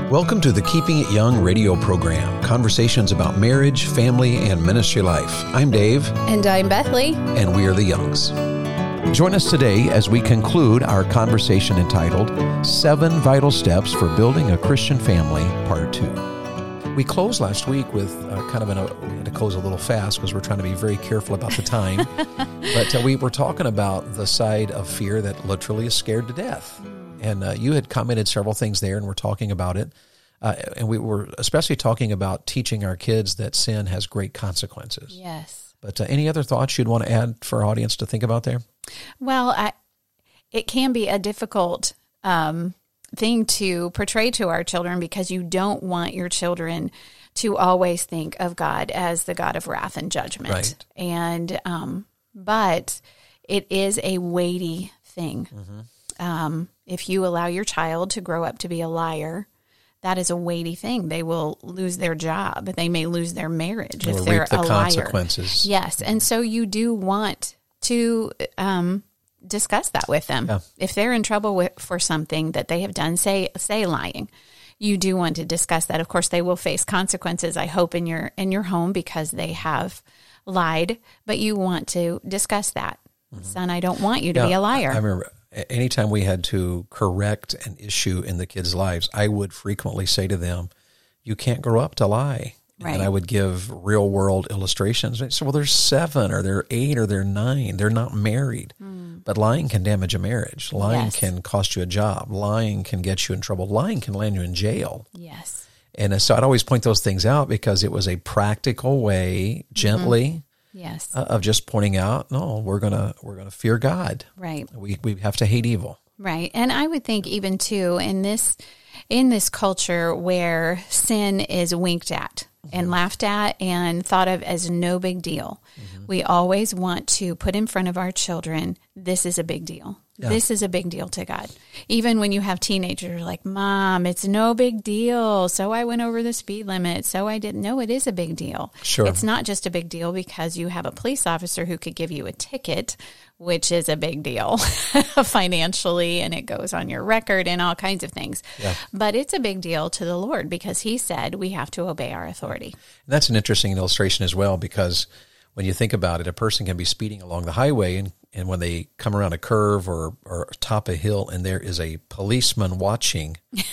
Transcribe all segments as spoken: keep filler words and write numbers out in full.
Welcome to the Keeping It Young radio program, conversations about marriage, family, and ministry life. I'm Dave. And I'm Bethany. And we are the Youngs. Join us today as we conclude our conversation entitled Seven Vital Steps for Building a Christian Family, Part two. We closed last week with uh, kind of an, uh, we had to close a little fast because we're trying to be very careful about the time. But uh, we were talking about the side of fear that literally is scared to death. And uh, you had commented several things there, and we're talking about it. Uh, and we were especially talking about teaching our kids that sin has great consequences. Yes. But uh, any other thoughts you'd want to add for our audience to think about there? Well, I, it can be a difficult um, thing to portray to our children because you don't want your children to always think of God as the God of wrath and judgment. Right. And um, but it is a weighty thing. Mm-hmm. Um, if you allow your child to grow up to be a liar, that is a weighty thing. They will lose their job. They may lose their marriage They if will they're reap the a liar. consequences. Yes, and so you do want to um, discuss that with them. Yeah. If they're in trouble with, for something that they have done, say say lying, you do want to discuss that. Of course, they will face consequences, I hope, in your in your home because they have lied, but you want to discuss that. Mm-hmm. Son, I don't want you to Yeah, be a liar. I remember anytime we had to correct an issue in the kids' lives, I would frequently say to them, you can't grow up to lie. Right. And I would give real-world illustrations. So, well, they're seven or they're eight or they're nine. They're not married. Mm. But lying can damage a marriage. Lying Yes. can cost you a job. Lying can get you in trouble. Lying can land you in jail. Yes. And so I'd always point those things out because it was a practical way, gently, Mm-hmm. Yes. uh, of just pointing out, no, we're gonna we're gonna fear God. Right. We we have to hate evil. Right. And I would think even too in this in this culture where sin is winked at mm-hmm. and laughed at and thought of as no big deal, mm-hmm. we always want to put in front of our children, this is a big deal. Yeah. This is a big deal to God. Even when you have teenagers like, Mom, it's no big deal. So I went over the speed limit. So I didn't know it is a big deal. Sure. It's not just a big deal because you have a police officer who could give you a ticket, which is a big deal financially, and it goes on your record and all kinds of things. Yeah. But it's a big deal to the Lord because he said we have to obey our authority. And that's an interesting illustration as well because when you think about it, a person can be speeding along the highway and, and when they come around a curve or, or top a hill and there is a policeman watching,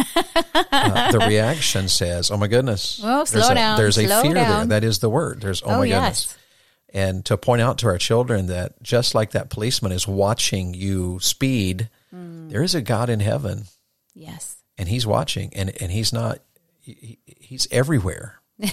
uh, the reaction says, oh my goodness. Oh, slow there's a, down. There's a slow fear down. there. That is the word. There's, oh, oh my yes. goodness. And to point out to our children that just like that policeman is watching you speed, mm. there is a God in heaven. Yes. And he's watching and, and he's not, he, he's everywhere.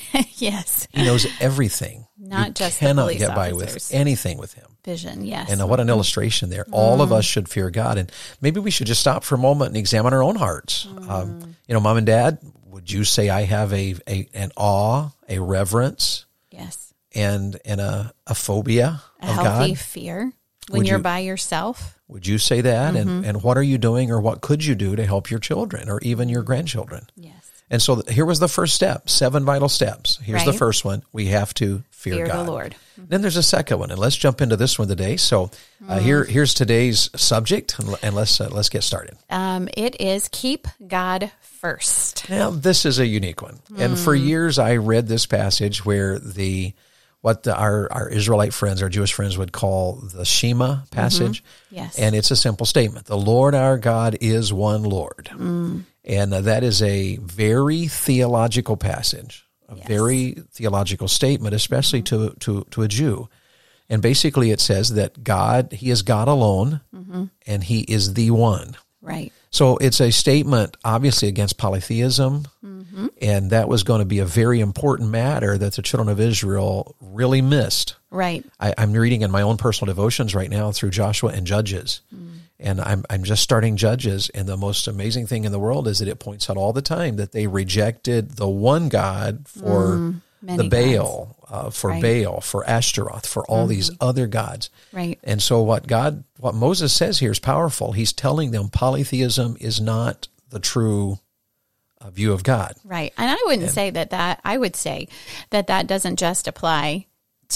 Yes. He knows everything. Not you just cannot the police get by officers. with anything with him. Vision, yes. And what an illustration there. All mm. of us should fear God. And maybe we should just stop for a moment and examine our own hearts. Mm. Um, you know, Mom and Dad, would you say I have a, a an awe, a reverence? Yes. And and a, a phobia a of God? A healthy fear when would you're you, by yourself? Would you say that? Mm-hmm. And and what are you doing or what could you do to help your children or even your grandchildren? Yes. And so here was the first step, seven vital steps. Here's right. the first one. We have to fear, fear God. the Lord. Mm-hmm. Then there's a second one, and let's jump into this one today. So uh, mm. here, here's today's subject, and let's uh, let's get started. Um, it is keep God first. Now, this is a unique one. Mm. And for years, I read this passage where the what the, our, our Israelite friends, our Jewish friends would call the Shema passage. Mm-hmm. Yes. And it's a simple statement. The Lord our God is one Lord. Mm. And uh, that is a very theological passage, a yes. very theological statement, especially mm-hmm. to, to, to a Jew. And basically it says that God, he is God alone, mm-hmm. and he is the one. Right. So it's a statement, obviously, against polytheism, mm-hmm. and that was going to be a very important matter that the children of Israel really missed. Right. I, I'm reading in my own personal devotions right now through Joshua and Judges, mm. and I'm I'm just starting Judges, and the most amazing thing in the world is that it points out all the time that they rejected the one God for mm, the Baal, uh, for right. Baal, for Ashtaroth, for all mm-hmm. these other gods. Right. And so what God, what Moses says here is powerful. He's telling them polytheism is not the true uh, view of God. Right. And I wouldn't and, say that that, I would say that that doesn't just apply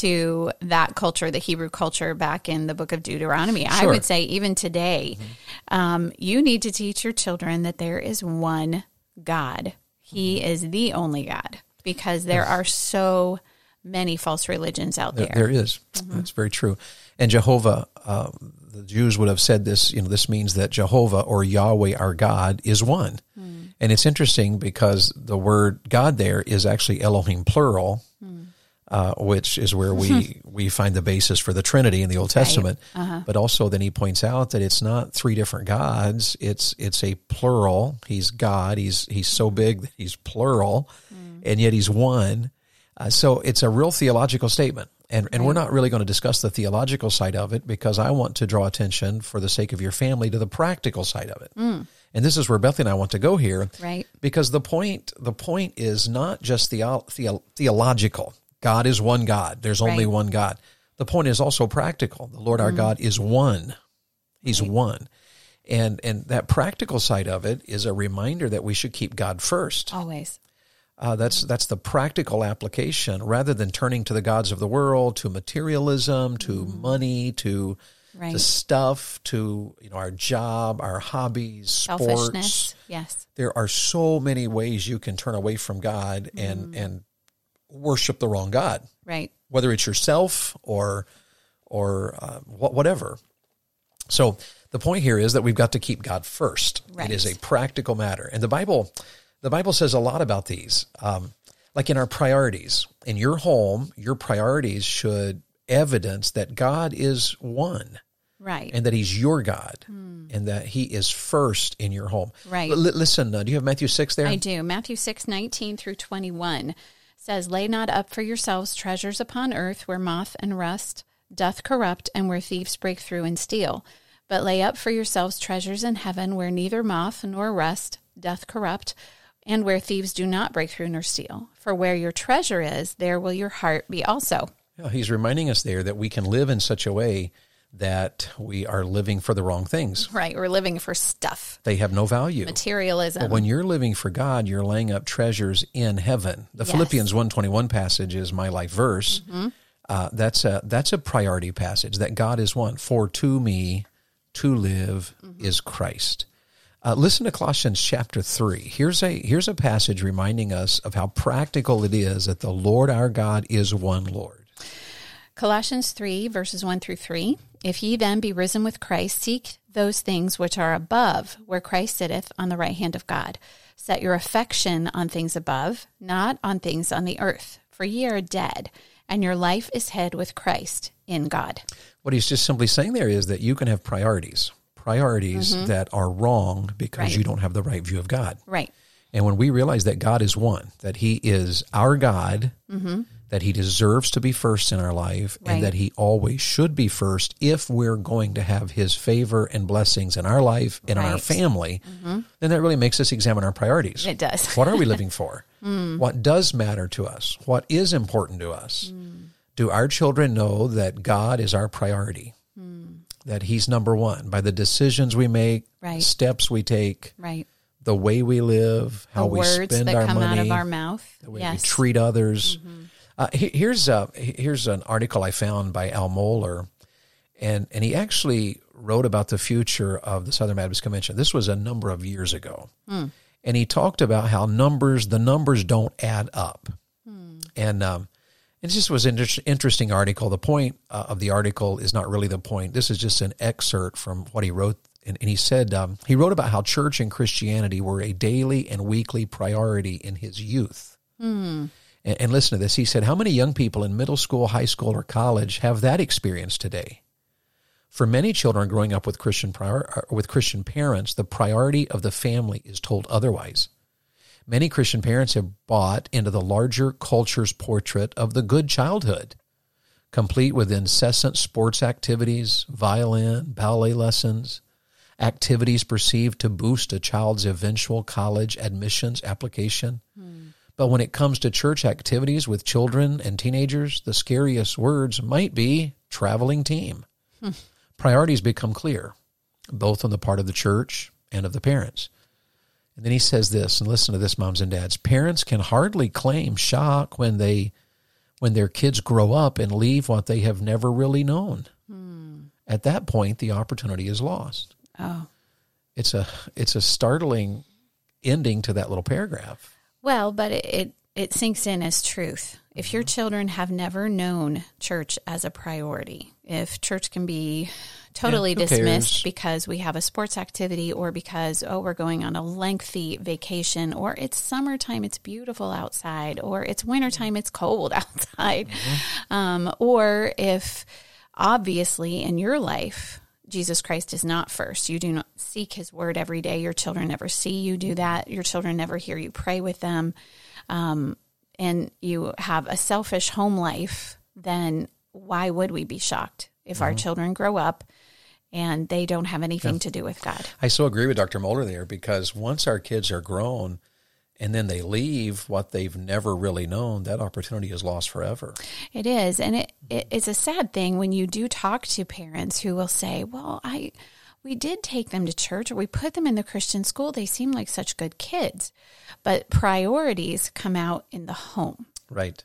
to that culture, the Hebrew culture back in the book of Deuteronomy. Sure. I would say even today, mm-hmm. um, you need to teach your children that there is one God He is the only God, because there are so many false religions out there. There, there is. Mm-hmm. That's very true. And Jehovah, uh, the Jews would have said this, you know, this means that Jehovah or Yahweh, our God, is one. Mm. And it's interesting because the word God there is actually Elohim plural, mm. uh, which is where we, we find the basis for the Trinity in the Old Testament. Right. Uh-huh. But also then he points out that it's not three different gods. It's, it's a plural. He's God. He's, he's so big that he's plural, mm. and yet he's one. Uh, so it's a real theological statement. And and right. we're not really going to discuss the theological side of it, because I want to draw attention, for the sake of your family, to the practical side of it. Mm. And this is where Bethany and I want to go here. Right. Because the point the point is not just theo, theo, theological. God is one God. There's only right. one God. The point is also practical. The Lord our mm. God is one. He's right. one. And and that practical side of it is a reminder that we should keep God first. Always. Uh, that's that's the practical application, rather than turning to the gods of the world, to materialism, to mm. money, to right. the stuff, to you know our job, our hobbies, sports. Yes, there are so many ways you can turn away from God and mm. and worship the wrong God. Right. Whether it's yourself or or uh, whatever. So the point here is that we've got to keep God first. Right. It is a practical matter, and the Bible. The Bible says a lot about these, um, like in our priorities. In your home, your priorities should evidence that God is one. Right. And that he's your God, hmm. and that he is first in your home. Right. L- listen, uh, do you have Matthew six there? I do. Matthew six, nineteen through twenty-one says, "Lay not up for yourselves treasures upon earth, where moth and rust doth corrupt, and where thieves break through and steal. But lay up for yourselves treasures in heaven, where neither moth nor rust doth corrupt, and where thieves do not break through nor steal. For where your treasure is, there will your heart be also." Yeah, he's reminding us there that we can live in such a way that we are living for the wrong things. Right, we're living for stuff. They have no value. Materialism. But when you're living for God, you're laying up treasures in heaven. The yes. Philippians one twenty-one passage is my life verse. Mm-hmm. Uh, that's a that's a priority passage, that God is one. For to me, to live mm-hmm. is Christ. Uh, listen to Colossians chapter three. Here's a here's a passage reminding us of how practical it is that the Lord our God is one Lord. Colossians three, verses one through three. "If ye then be risen with Christ, seek those things which are above, where Christ sitteth on the right hand of God. Set your affection on things above, not on things on the earth. For ye are dead, and your life is hid with Christ in God." What he's just simply saying there is that you can have priorities. Priorities mm-hmm. that are wrong because right. you don't have the right view of God. Right. And when we realize that God is one, that he is our God, mm-hmm. that he deserves to be first in our life, right. and that he always should be first if we're going to have his favor and blessings in our life and right. in our family, mm-hmm. then that really makes us examine our priorities. It does. What are we living for? Mm. What does matter to us? What is important to us? Mm. Do our children know that God is our priority? Mm. That he's number one by the decisions we make, right. the steps we take, right. the way we live, how the we words spend that our come money, out of our mouth, the way yes. we treat others. Mm-hmm. Uh, here's a, here's an article I found by Al Mohler, and and he actually wrote about the future of the Southern Baptist Convention. This was a number of years ago, mm. and he talked about how numbers the numbers don't add up, mm. and um, it just was an inter- interesting article. The point uh, of the article is not really the point. This is just an excerpt from what he wrote. And, and he said, um, he wrote about how church and Christianity were a daily and weekly priority in his youth. Mm. And, and listen to this. He said, how many young people in middle school, high school, or college have that experience today? For many children growing up with Christian prior, with Christian parents, the priority of the family is told otherwise. Many Christian parents have bought into the larger culture's portrait of the good childhood, complete with incessant sports activities, violin, ballet lessons, activities perceived to boost a child's eventual college admissions application. Hmm. But when it comes to church activities with children and teenagers, the scariest words might be traveling team. Hmm. Priorities become clear, both on the part of the church and of the parents. And then he says this, and listen to this, moms and dads. Parents can hardly claim shock when they, when their kids grow up and leave what they have never really known. Hmm. At that point, the opportunity is lost. Oh, it's a it's a startling ending to that little paragraph. Well, but it, it, it sinks in as truth. If your children have never known church as a priority, if church can be totally Yeah, who dismissed cares? because we have a sports activity or because, oh, we're going on a lengthy vacation, or it's summertime, it's beautiful outside, or it's wintertime, it's cold outside. Mm-hmm. Um, or if obviously in your life, Jesus Christ is not first. You do not seek his word every day. Your children never see you do that. Your children never hear you pray with them. Um, and you have a selfish home life, then why would we be shocked if mm-hmm. our children grow up and they don't have anything yeah. to do with God? I so agree with Doctor Mulder there, because once our kids are grown and then they leave what they've never really known, that opportunity is lost forever. It is. And it, it it's a sad thing when you do talk to parents who will say, well, I we did take them to church, or we put them in the Christian school. They seem like such good kids. But priorities come out in the home. Right.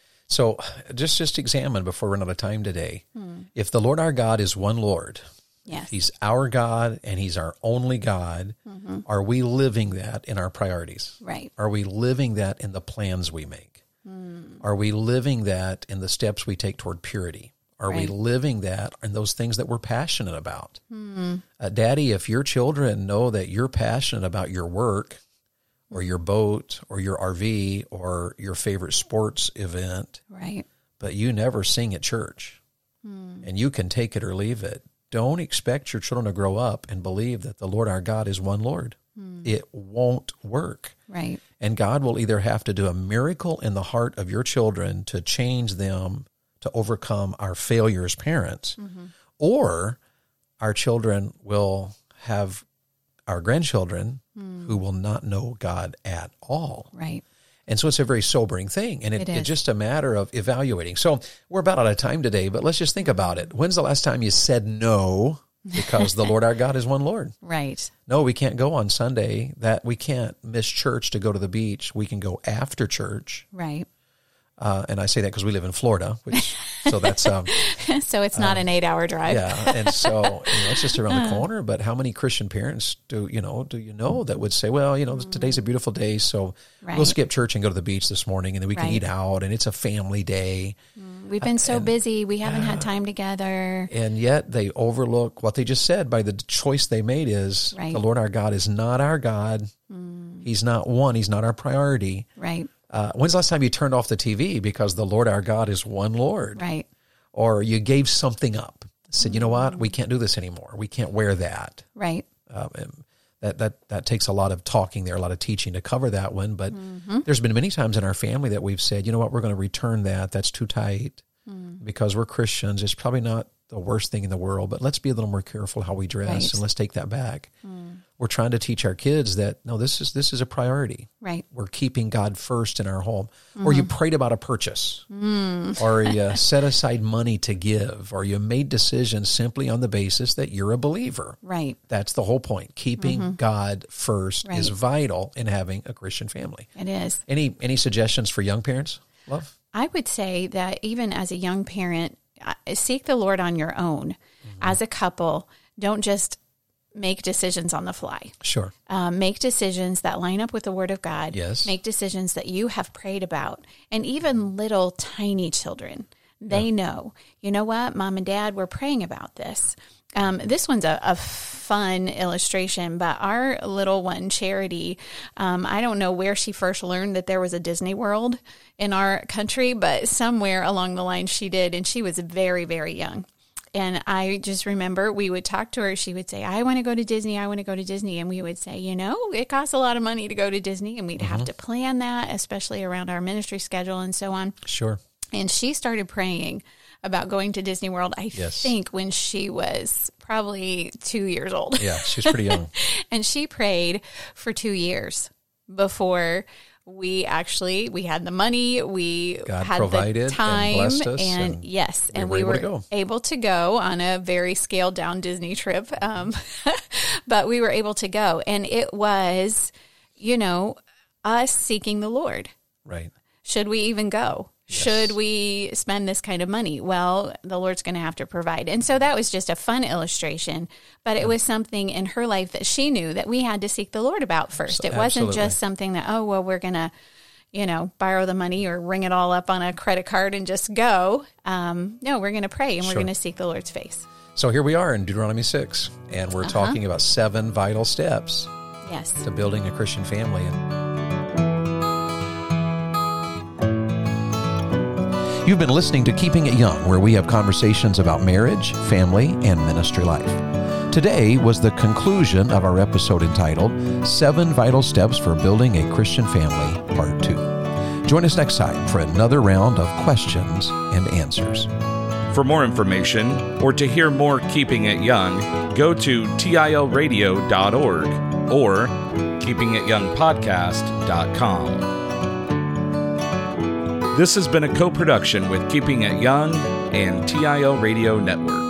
So just, just examine before we run out of time today. Hmm. If the Lord our God is one Lord, yes. he's our God and he's our only God, mm-hmm. are we living that in our priorities? Right. Are we living that in the plans we make? Hmm. Are we living that in the steps we take toward purity? Are right. we living that in those things that we're passionate about? Hmm. Uh, Daddy, if your children know that you're passionate about your work or your boat or your R V or your favorite sports event, right? but you never sing at church, hmm. and you can take it or leave it, don't expect your children to grow up and believe that the Lord our God is one Lord. Hmm. It won't work. Right. And God will either have to do a miracle in the heart of your children to change them to overcome our failure as parents, mm-hmm. or our children will have our grandchildren mm. who will not know God at all. Right. And so it's a very sobering thing, and it, it it's just a matter of evaluating. So we're about out of time today, but let's just think about it. When's the last time you said no because the Lord our God is one Lord? Right. No, we can't go on Sunday. That we can't miss church to go to the beach. We can go after church. Right. Uh, and I say that because we live in Florida, which so that's um, so it's not um, an eight-hour drive. Yeah, and so you know, it's just around the corner. But how many Christian parents do you know? Do you know that would say, "Well, you know, today's a beautiful day, so right. we'll skip church and go to the beach this morning, and then we can right. eat out, and it's a family day." We've been so and, busy, we haven't uh, had time together. And yet they overlook what they just said by the choice they made is right. the Lord our God is not our God. Mm. He's not one. He's not our priority. Right. Uh, when's the last time you turned off the T V because the Lord our God is one Lord? Right. Or you gave something up, said, mm-hmm. you know what, we can't do this anymore. We can't wear that. Right. Uh, that that that takes a lot of talking there, a lot of teaching to cover that one. But mm-hmm. there's been many times in our family that we've said, you know what, we're going to return that. That's too tight mm. because we're Christians. It's probably not the worst thing in the world, but let's be a little more careful how we dress right. and let's take that back. Mm. We're trying to teach our kids that, no, this is this is a priority. Right. We're keeping God first in our home. Mm-hmm. Or you prayed about a purchase. Mm. Or you set aside money to give. Or you made decisions simply on the basis that you're a believer. Right. That's the whole point. Keeping mm-hmm. God first right. is vital in having a Christian family. It is. Any any suggestions for young parents, Love? I would say that even as a young parent, seek the Lord on your own. Mm-hmm. As a couple, don't just make decisions on the fly. Sure. Um, make decisions that line up with the Word of God. Yes. Make decisions that you have prayed about. And even little tiny children, they yeah. know, you know what, Mom and Dad, we're praying about this. Um, this one's a, a fun illustration, but our little one, Charity, um, I don't know where she first learned that there was a Disney World in our country, but somewhere along the line she did, and she was very, very young. And I just remember we would talk to her. She would say, I want to go to Disney. I want to go to Disney. And we would say, you know, it costs a lot of money to go to Disney. And we'd mm-hmm. have to plan that, especially around our ministry schedule and so on. Sure. And she started praying about going to Disney World, I yes. think, when she was probably two years old. Yeah, she's pretty young. And she prayed for two years before we actually, we had the money, we God had provided the time, and, blessed us and, and yes, and we we were, were able to go on a very scaled down Disney trip. Um, but we were able to go, and it was, you know, us seeking the Lord. Right. Should we even go? Should Yes. we spend this kind of money? Well, the Lord's going to have to provide. And so that was just a fun illustration, but it was something in her life that she knew that we had to seek the Lord about first. It wasn't Absolutely. just something that, oh, well, we're going to, you know, borrow the money or ring it all up on a credit card and just go. Um, no, we're going to pray and we're Sure. going to seek the Lord's face. So here we are in Deuteronomy six, and we're Uh-huh. talking about seven vital steps Yes. to building a Christian family. You've been listening to Keeping It Young, where we have conversations about marriage, family, and ministry life. Today was the conclusion of our episode entitled Seven Vital Steps for Building a Christian Family, Part two. Join us next time for another round of questions and answers. For more information or to hear more Keeping It Young, go to T I L radio dot org or keeping it young podcast dot com. This has been a co-production with Keeping It Young and T I L Radio Network.